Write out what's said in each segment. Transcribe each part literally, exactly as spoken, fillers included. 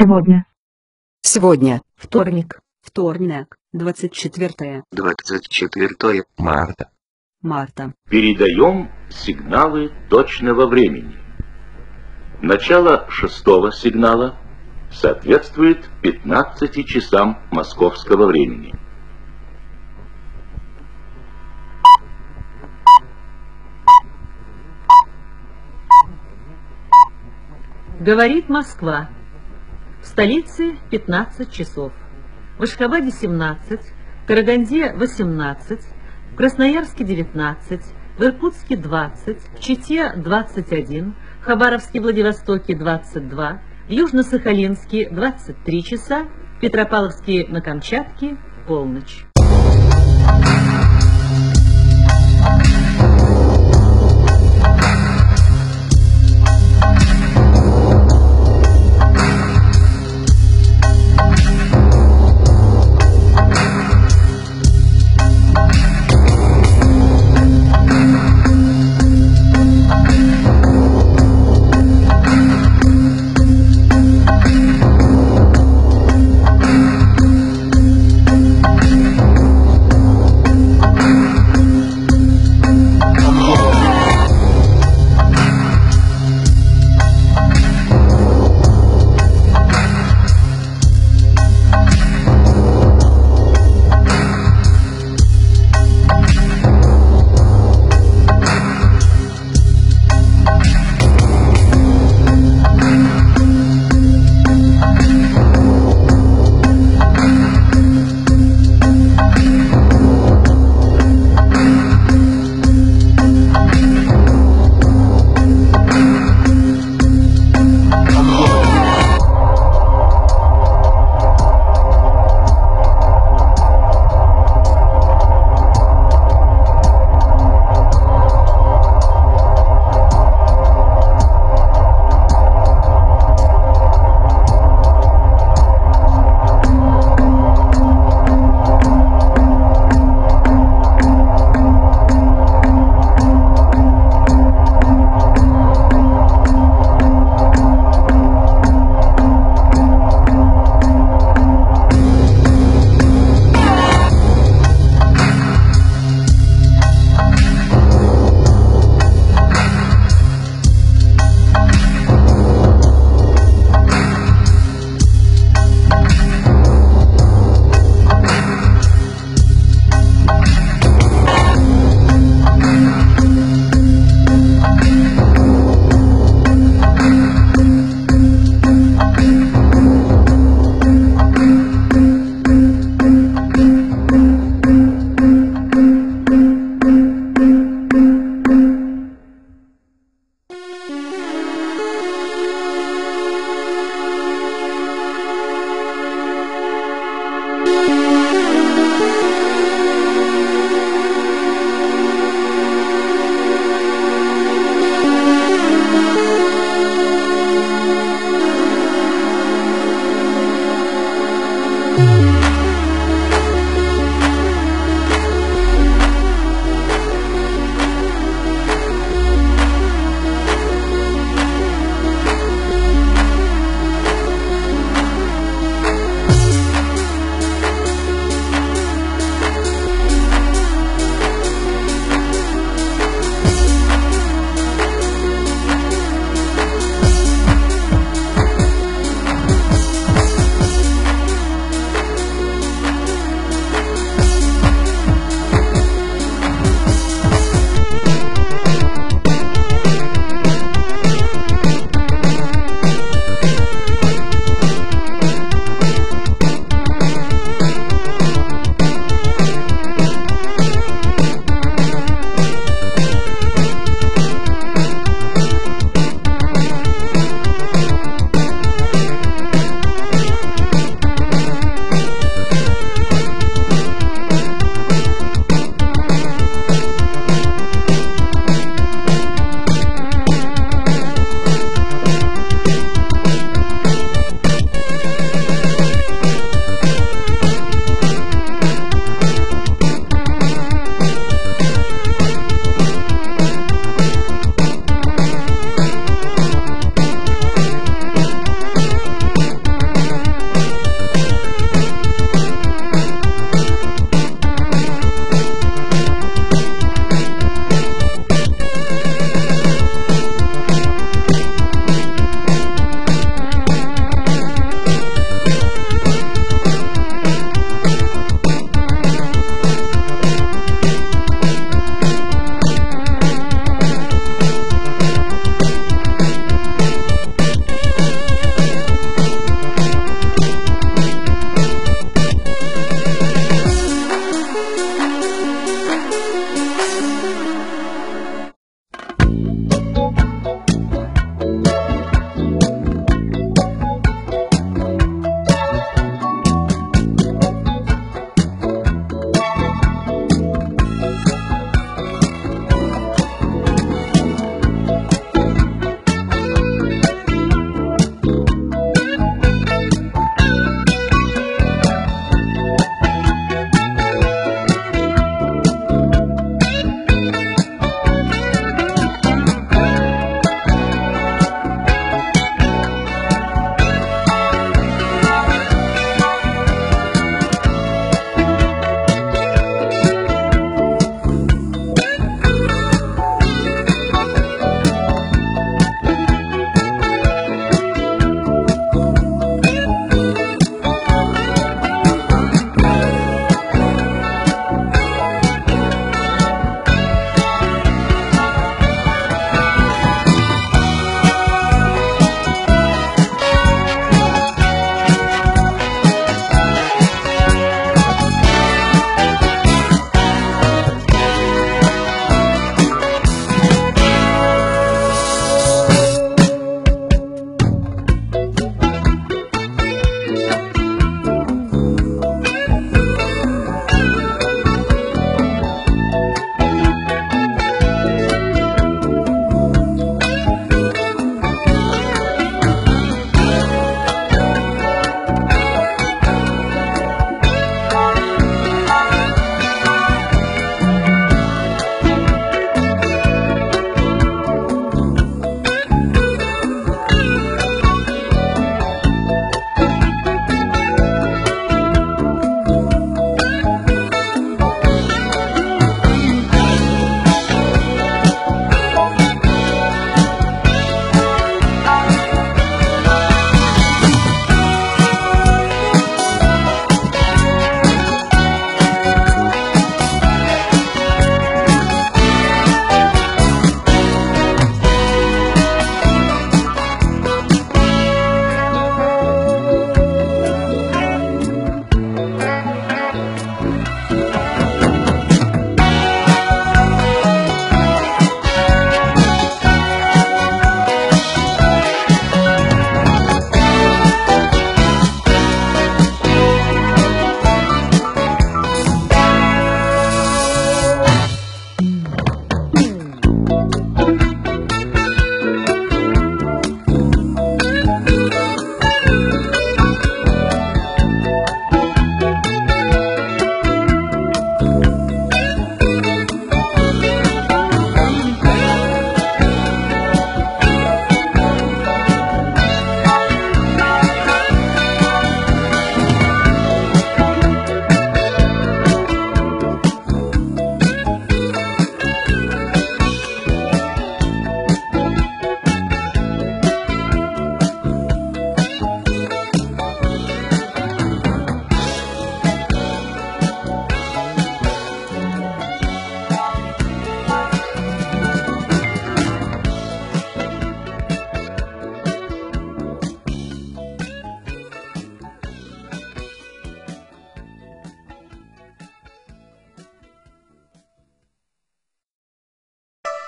Сегодня. Сегодня. Вторник. Вторник. двадцать четвёртое. двадцать четвёртое марта. Марта. Передаем сигналы точного времени. Начало шестого сигнала соответствует пятнадцати часам московского времени. Говорит Москва. В столице пятнадцать часов. В Ашхабаде семнадцать, в Караганде восемнадцать, в Красноярске девятнадцать, в Иркутске двадцать, в Чите двадцать один, в Хабаровске, Владивостоке двадцать два, в Южно-Сахалинске двадцать три часа, в Петропавловске на Камчатке полночь.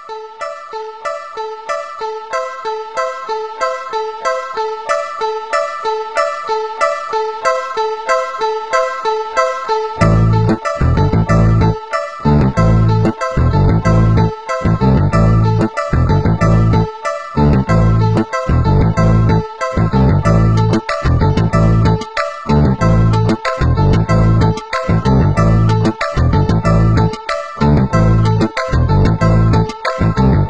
Thank you.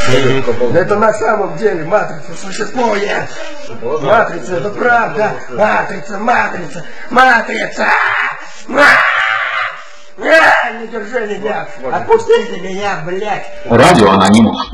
Но это на самом деле матрица существует. Матрица, это правда. Матрица, матрица, матрица. Не держи меня. Отпустите меня, блядь. Радио Анонимус.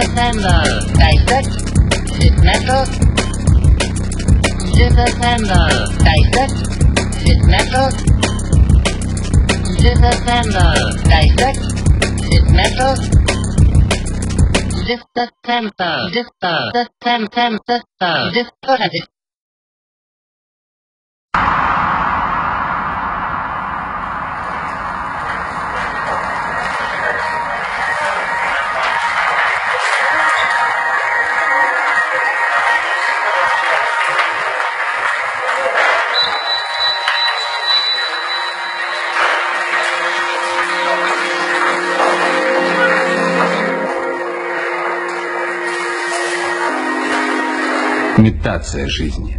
Disassemble. Dissect. Dismantle. Disassemble. Dissect. Dismantle. Disassemble. Dissect. Dismantle. Disassemble. Disassemble. Disassemble. Имитация жизни.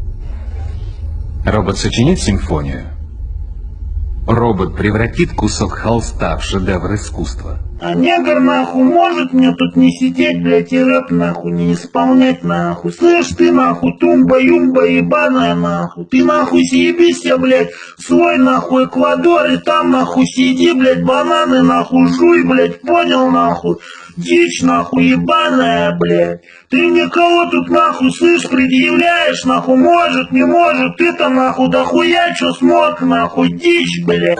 Робот сочинит симфонию. Робот превратит кусок холста в шедевр искусства. А негр нахуй может мне тут не сидеть, блядь, и рэп нахуй не исполнять нахуй. Слышь ты нахуй, тумба-юмба ебаная нахуй. Ты нахуй съебись, блядь, в свой нахуй Эквадор и там нахуй сиди, блядь, бананы нахуй жуй, блядь, понял нахуй. Дичь нахуй ебаная, блядь. Ты никого тут нахуй, слышь, предъявляешь нахуй, может, не может. Ты-то нахуй дохуя чё смог нахуй, дичь, блядь.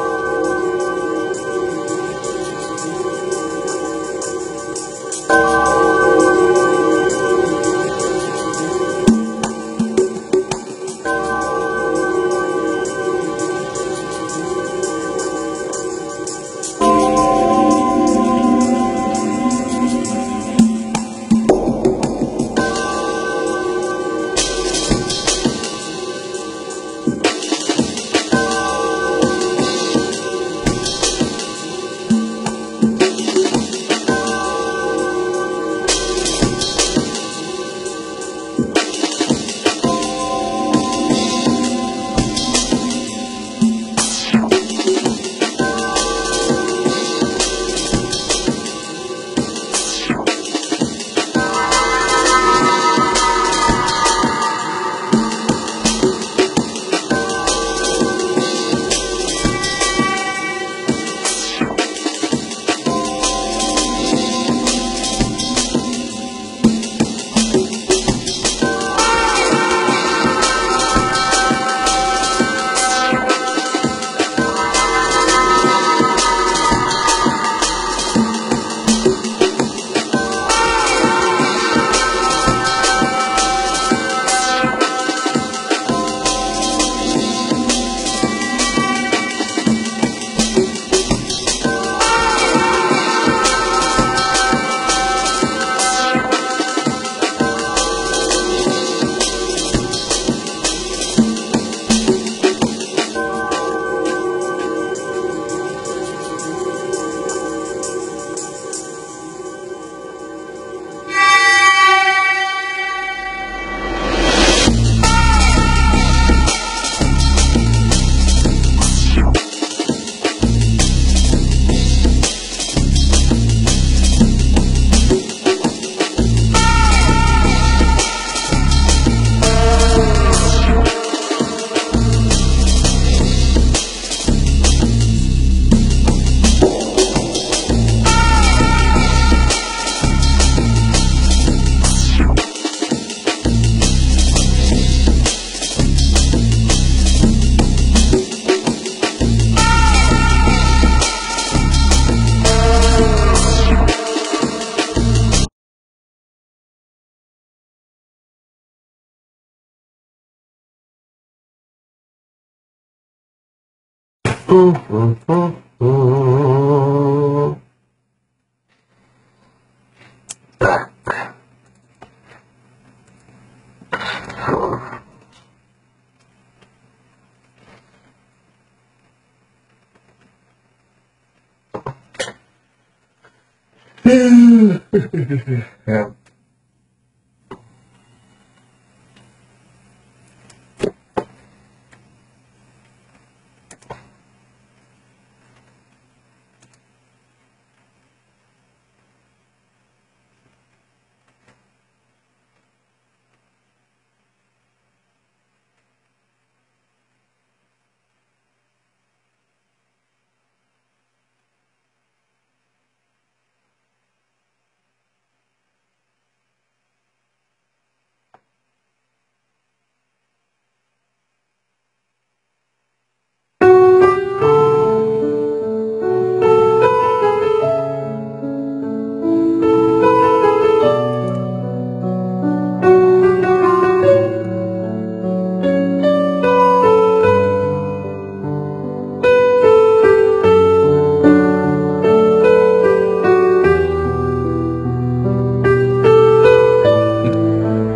Так.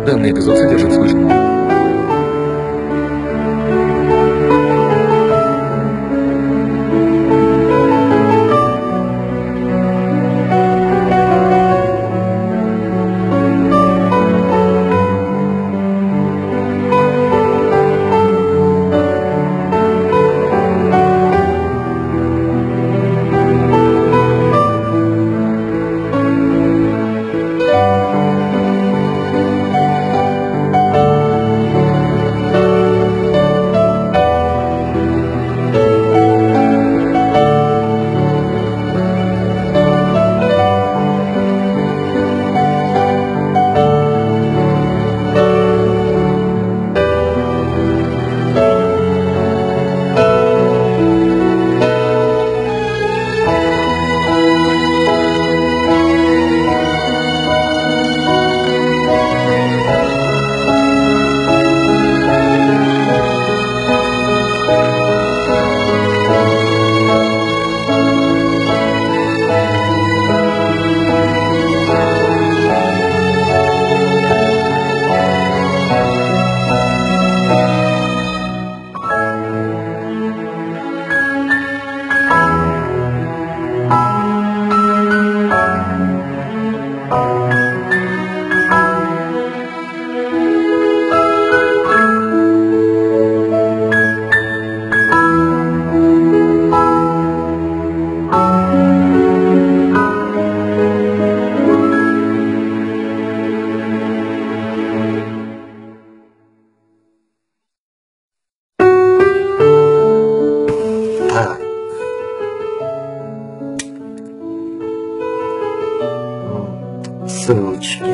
Данный эпизод содержит слышание. Ссылочки.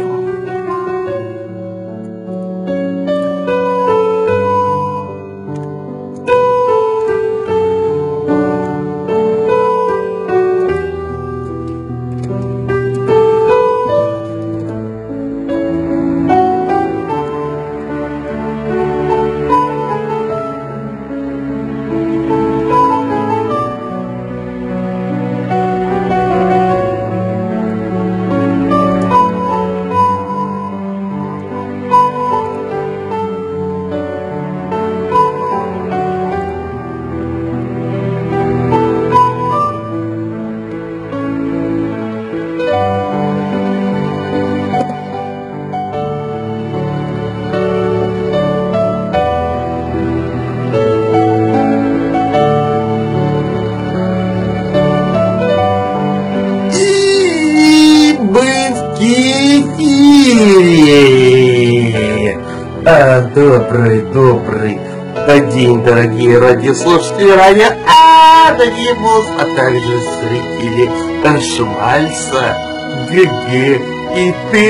А, добрый, добрый день, дорогие радиослушатели радио Анонимус, а также зрители Швальца, ГГ и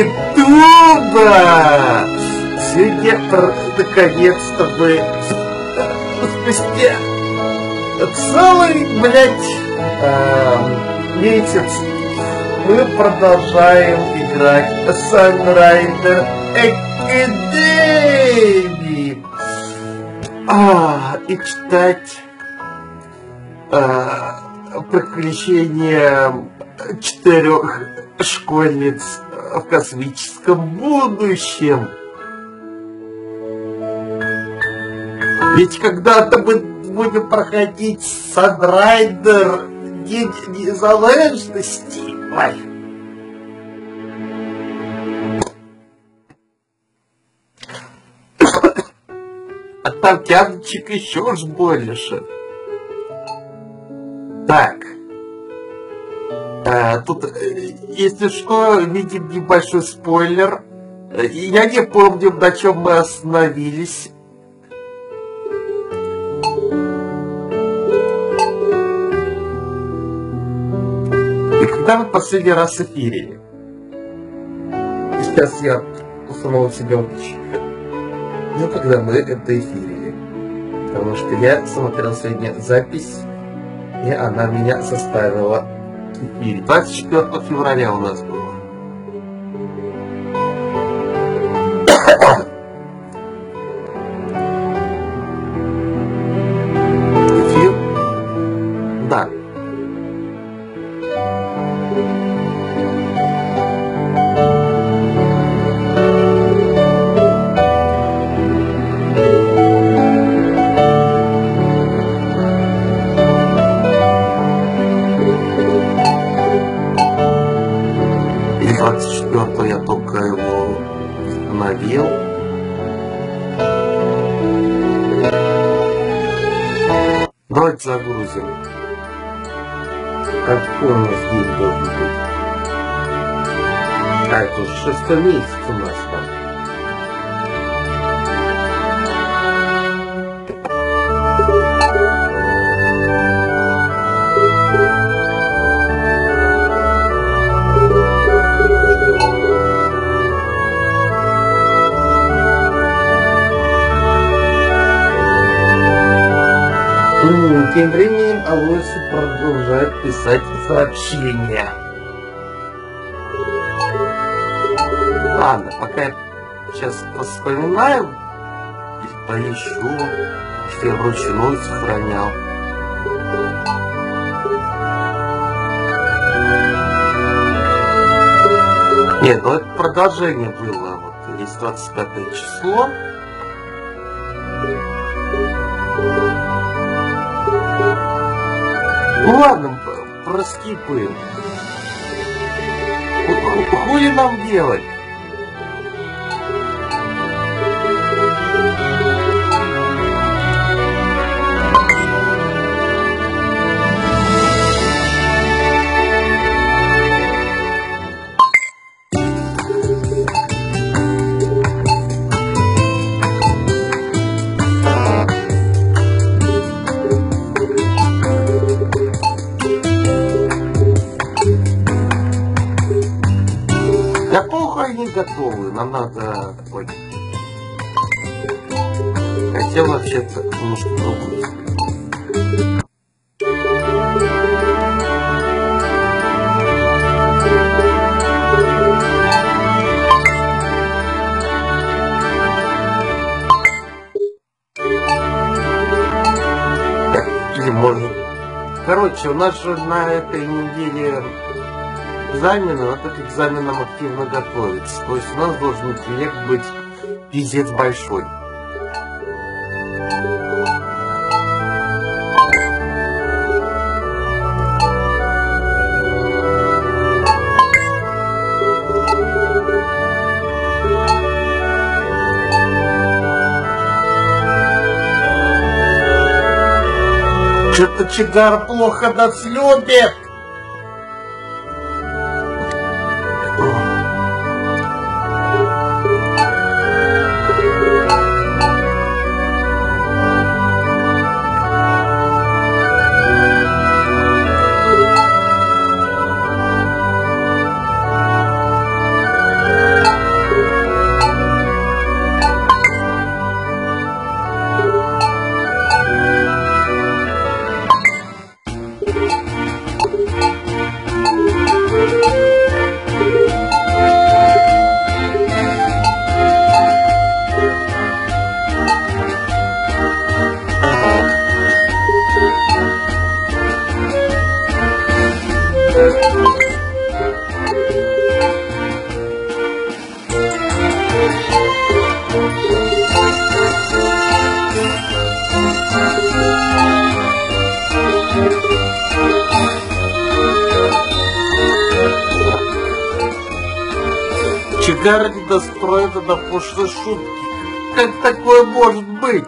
Титуба. Сегодня, наконец-то, мы спустя целый, блядь, месяц мы продолжаем играть Sunrider Academy. А, и читать а, приключения четырех школьниц в космическом будущем. Ведь когда-то мы будем проходить Sunrider День незалежности. Ой. А там тяночек еще ж больше. Так. А, тут, если что, видим небольшой спойлер. Я не помню, на чем мы остановились. И когда мы последний раз эфирили? Сейчас я снова себя учу. Ну, когда мы это эфирили. Потому что я смотрел сегодня запись, и она меня заставила эфирить. двадцать четвёртого февраля у нас было. Эфир? Да. четвертого я только его надел. Давайте загрузим. Какой у нас день должен быть? А, это уже шестой месяц у нас там. Тем временем Алоси продолжает писать сообщения. Ладно, пока я сейчас вспоминаю, поищу, что я вручную сохранял. Нет, ну это продолжение было. Вот есть двадцать пятое число. Ну ладно, проскипаем. Хули нам делать? Готовы, нам надо такой. Хотел вообще-то немножко другую. Или может. Короче, у нас же на этой неделе экзамены, вот к экзаменам активно готовится. То есть у нас должен интеллект быть пиздец большой. Что-то Чигар плохо нас любит. Чигар не достроена до пошлой шутки. Как такое может быть?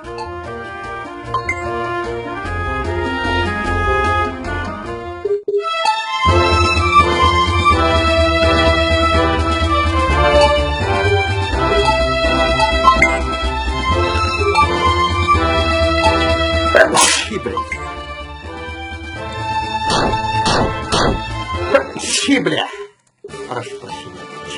Щи, блядь. Щи, бля. Прошу прощения.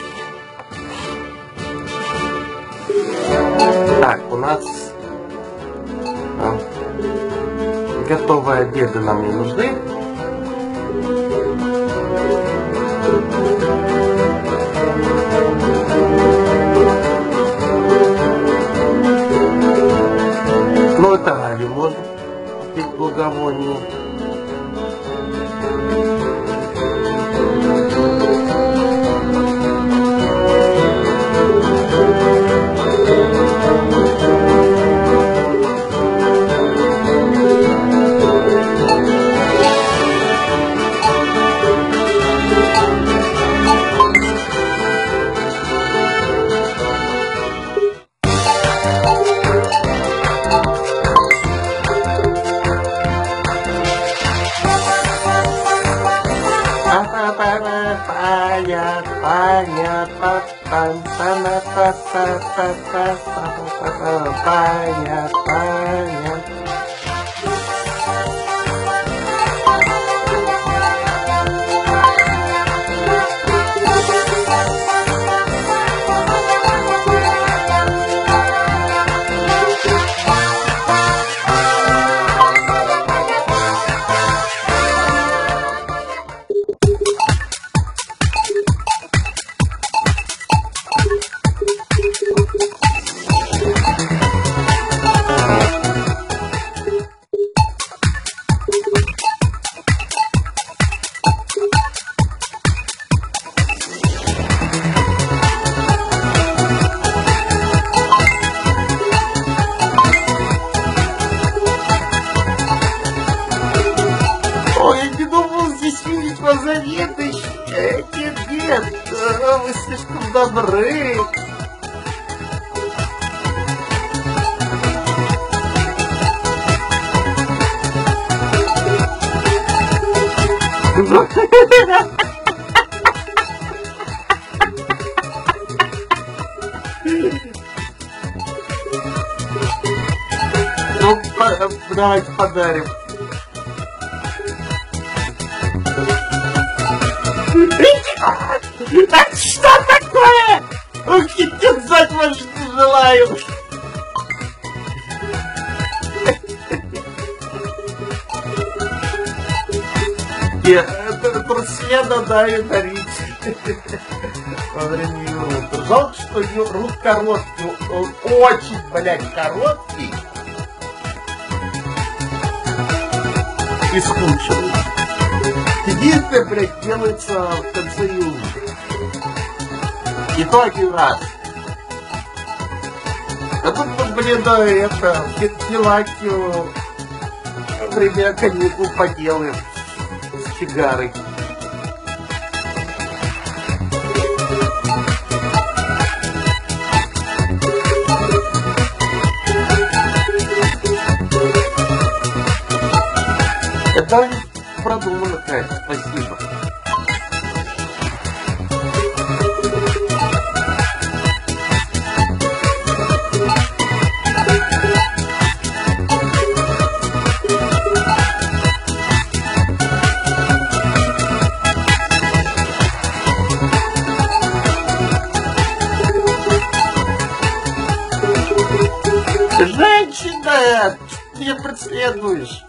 Так, у нас а, готовые обеды нам не нужны. Ну это ради можно пить благовоние. пам пана па па па па па па паня паня. Нет, нет, вы слишком добры. Ну, давайте подарим. А что такое? Руки терзать больше не желаю. Нет, труселя надо ее дарить во время минуты. Жалко, что ее рут короткий, он очень, блядь, короткий и скучный. Единственное, блядь, делается в конце июня. И то один раз. А тут, блин, да, это, филактию во время каникул поделаем с сигарой. Это продумано, конечно, спасибо. Женщина, ты меня преследуешь.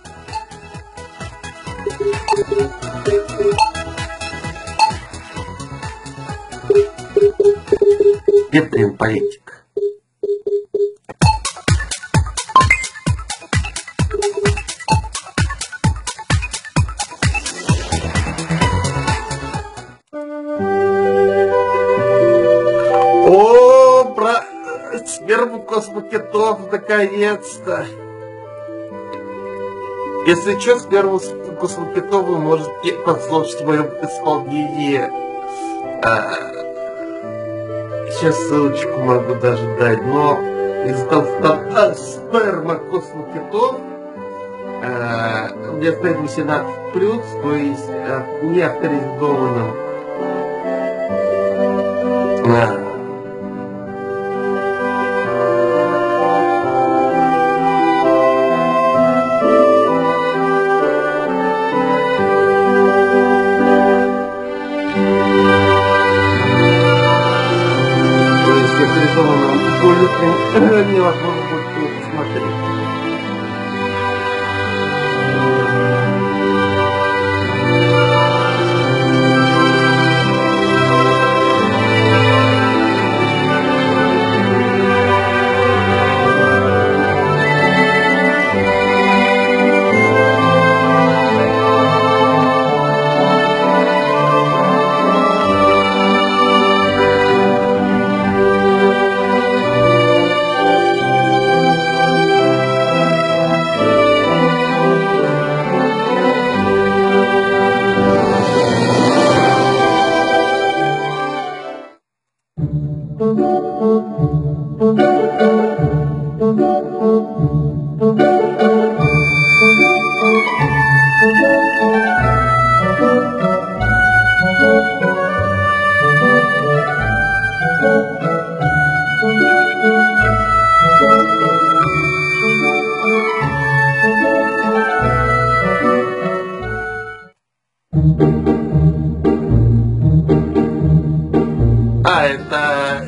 Где прям политик? О, бра... Сверху космокитов, наконец-то. Если что, с первого космокитов вы можете послушать в моем исполнении. А, сейчас ссылочку могу даже дать, но из толстота сперма космокитов а, вместо этого восемнадцать плюс, то есть а, не авторизованным. А, невозможно будет его посмотреть.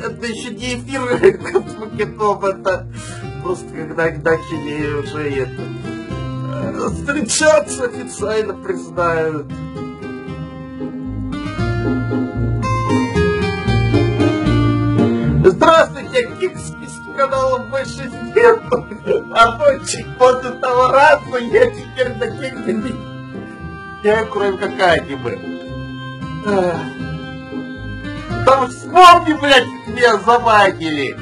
это еще не эфир Космокитов, это просто когда они начали уже это встречаться, официально признают. Здравствуйте, кикский канал больше нету. А точек после того раза я теперь на киксе я кроме как аниме. Там вспомни, блядь, меня завагили.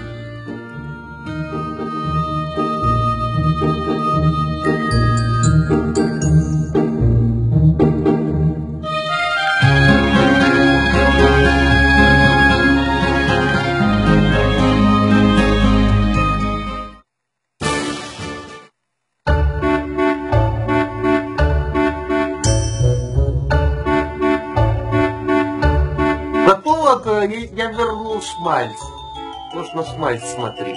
Я вернул шмальц. Нужно шмальц смотреть.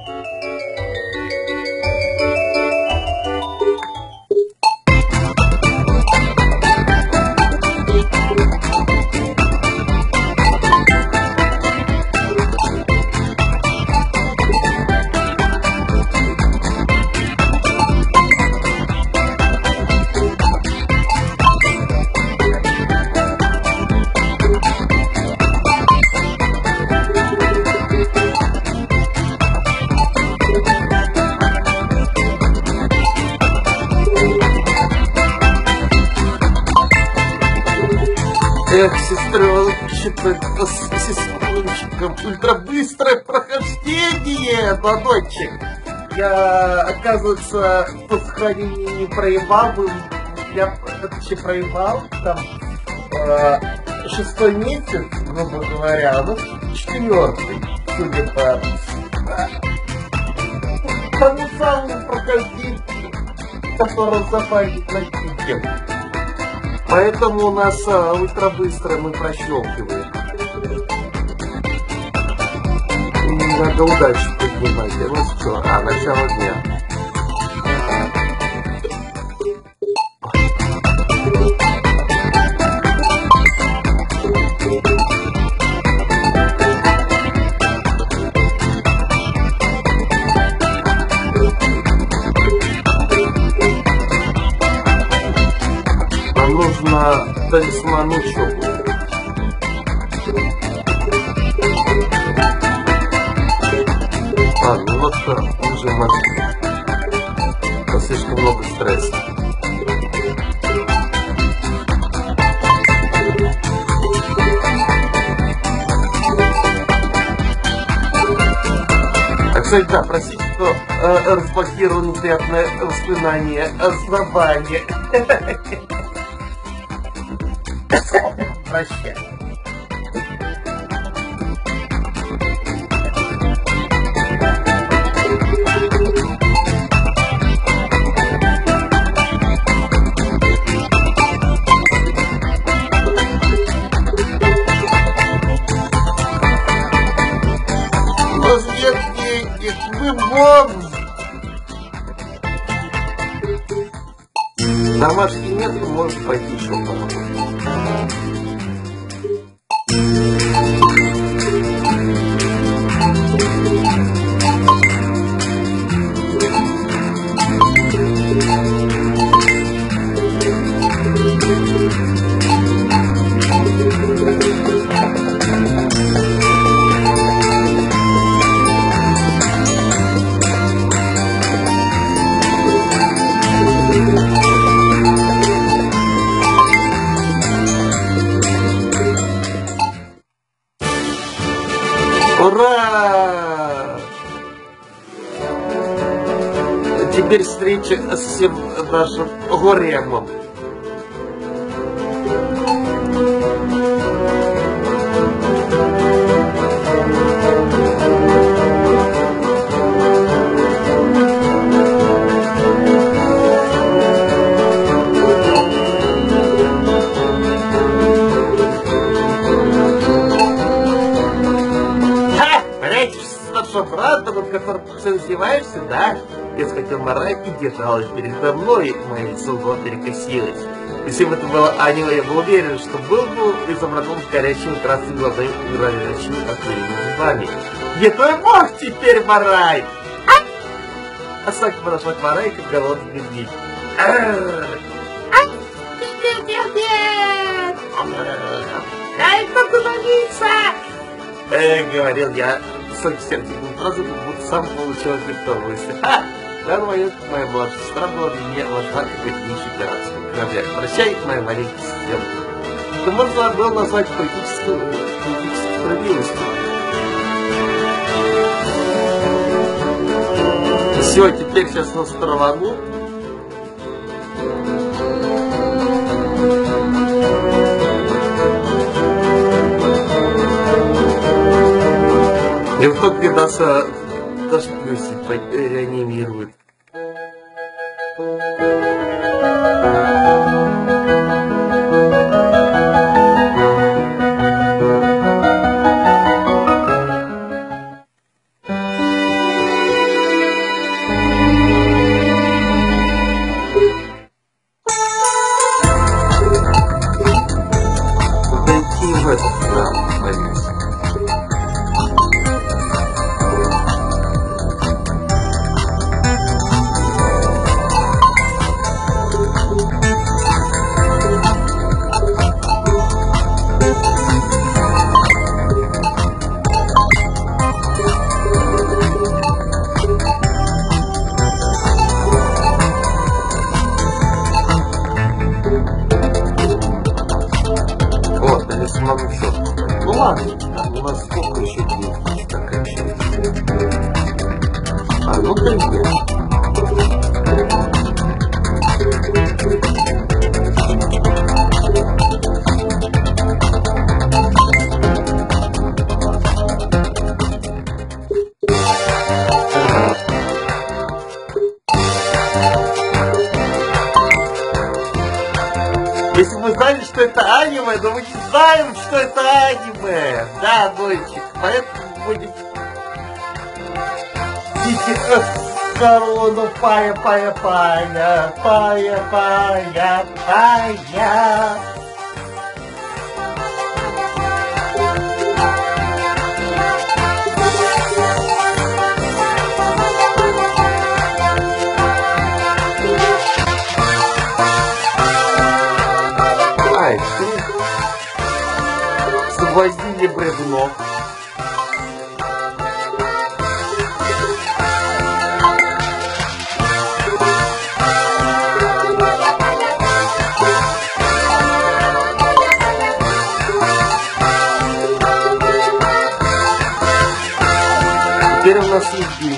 Эх, сестреночка, с сеструнчиком, ультрабыстрое прохождение, ладончик. Я, оказывается, по сохранению не проебал, был, я вообще проебал, там, э, шестой месяц, грубо говоря, ну, четвертый, судя по тому самому прохождению, которое западет на кике. Поэтому у нас а, ультрабыстро мы прощелкиваем. Надо удачу поднимать. Ну что, а, начало дня. Нужно талисману чёрку. А, немножко уже мозги. Слишком много стресса. А, кстати, да, простите, что э, разблокировано неприятное воспоминание основания. Прощай. У нас нет денег, мы бомж. Домашки нет, ты можешь пойти шопом. Ура! Теперь встреча с всем нашим горемом. что, брат, над которым ты издеваешься, да? Я схватил Марай и держалась передо мной, и мое лицо было перекосилось. Если бы это было Аниме, я был уверен, что был бы изображен с горящими красными глазами и грозящими открытыми зубами. Где твой бог теперь, Марай? А? Асаки подошла к Марай, как голодный медведь. Нет, нет, нет! Дай поговориться! Эх, говорил я, Асаки сердцем фразу, как будто сам получил от них мысли. Ха! Да, моя, моя младшая сестра была для меня важна, как нищий пиратский корабль. Прощай, моя маленькая система. Это можно было назвать политической справедливостью. Все, теперь сейчас на сторону. И в тот видоса даже плюсик реанимирует. Дойти в этот храм, боюсь. Ну ладно, у нас сколько еще дней окончается? А, ну три дня. Если вы знали, что это аниме, но мы не знаем, что это аниме. Да, дочек, поэтому будет... Идите в корону, пая, пая, пая, пая, пая, пая. Соблазнили бревно. Теперь у нас есть деньги.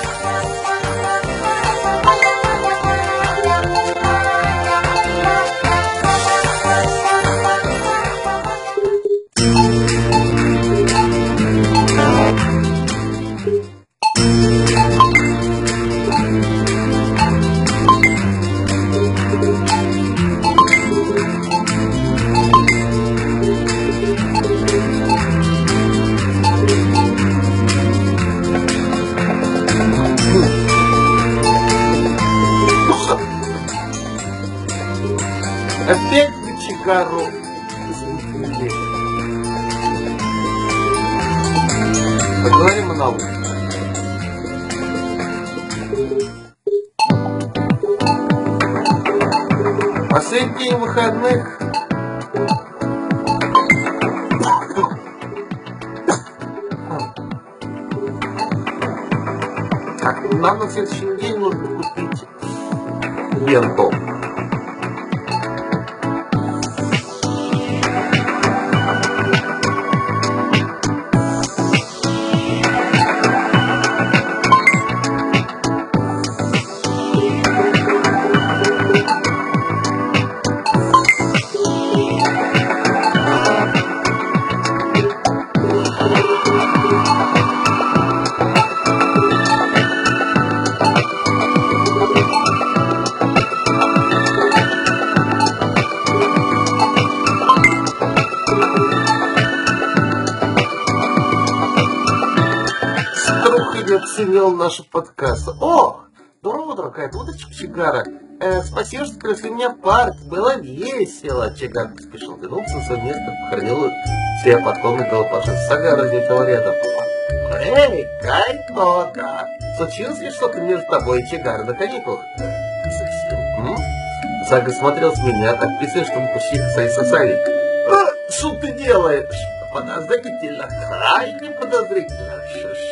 Опять кочегару сбили. Поговорим о науке. Последний день выходных. Так, нам на следующий день нужно купить ленту. не оценил наши подкасты. О, здорово, дорогая, удочка Чигара. Э, спасибо, что пригласили меня в парк. Было весело. Чигар поспешил вернуться на свое место, похоронил себя под комнатой Голопаша. Сага разлетела рядом. Эй, Кайнока! Случилось ли что-то между тобой и Чигара на каникулах? Совсем. М? Сага смотрел с меня, так писал, что мы почти сосали. А, что ты делаешь? Подозрительно, крайне подозрительно.